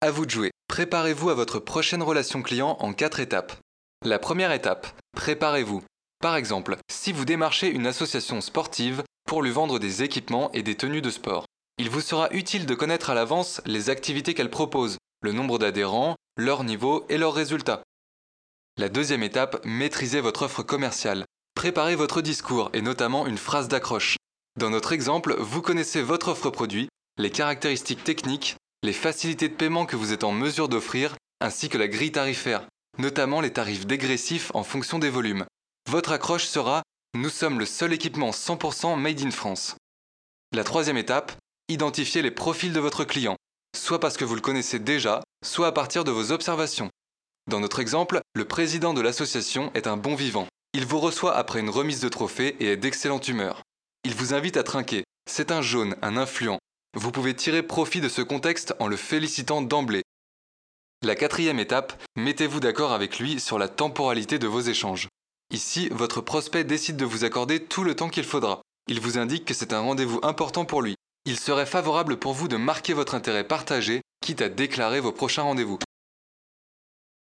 À vous de jouer. Préparez-vous à votre prochaine relation client en 4 étapes. La première étape, préparez-vous. Par exemple, si vous démarchez une association sportive pour lui vendre des équipements et des tenues de sport, il vous sera utile de connaître à l'avance les activités qu'elle propose, le nombre d'adhérents, leur niveau et leurs résultats. La deuxième étape, maîtrisez votre offre commerciale. Préparez votre discours et notamment une phrase d'accroche. Dans notre exemple, vous connaissez votre offre produit, les caractéristiques techniques, les facilités de paiement que vous êtes en mesure d'offrir, ainsi que la grille tarifaire, notamment les tarifs dégressifs en fonction des volumes. Votre accroche sera « Nous sommes le seul équipement 100% made in France ». La troisième étape, identifiez les profils de votre client, soit parce que vous le connaissez déjà, soit à partir de vos observations. Dans notre exemple, le président de l'association est un bon vivant. Il vous reçoit après une remise de trophée et est d'excellente humeur. Il vous invite à trinquer. C'est un jaune, un influent. Vous pouvez tirer profit de ce contexte en le félicitant d'emblée. La quatrième étape, mettez-vous d'accord avec lui sur la temporalité de vos échanges. Ici, votre prospect décide de vous accorder tout le temps qu'il faudra. Il vous indique que c'est un rendez-vous important pour lui. Il serait favorable pour vous de marquer votre intérêt partagé, quitte à déclarer vos prochains rendez-vous.